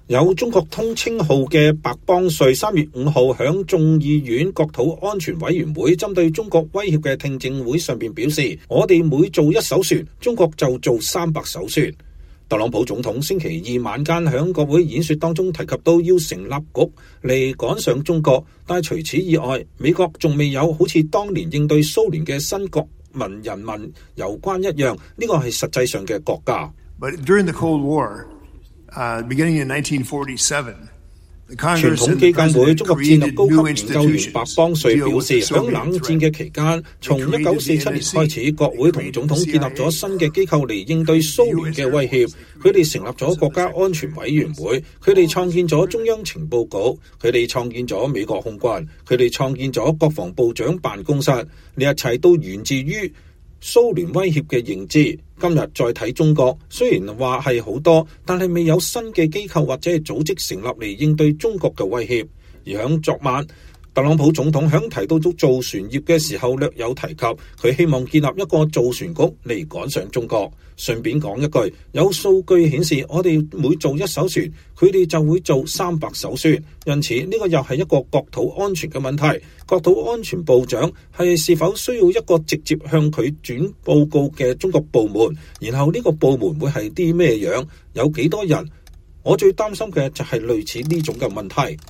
有中國通稱號嘅白邦瑞3月5號響眾議院國土安全委員會針對中國威脅嘅聽證會上邊表示，我哋每做一艘船，中國就做300艘船。特朗普總統星期二晚間響國會演說當中提及到要成立局嚟趕上中國，但係除此以外，美國仲未有好似當年應對蘇聯嘅新國民人民有關一樣，呢個係實際上嘅國家。 But during the Cold War, beginning in 1947, 傳統基金會中國戰略高級研究員白邦瑞表示，響冷戰嘅期間，從1947年開始，國會同總統建立咗新嘅機構嚟應對蘇聯嘅威脅。佢哋成立咗國家安全委員會，佢哋創建咗中央情報局，佢哋創建咗美國空軍，佢哋創建咗國防部長辦公室。呢一切都源自於蘇聯威脅嘅認知。今日再睇中國，雖然話係好多，但係未有新嘅機構或者係組織成立嚟應對中國嘅威脅。而響昨晚，特朗普總統響提到造船業嘅時候略有提及，佢希望建立一個造船局嚟趕上中國。順便講一句，有數據顯示我哋每做一艘船，佢哋就會做300艘船，因此呢個又係一個國土安全嘅問題。國土安全部長是否需要一個直接向佢轉報告嘅中國部門，然後呢個部門會係啲咩樣，有幾多人？我最擔心嘅就係類似呢種嘅問題。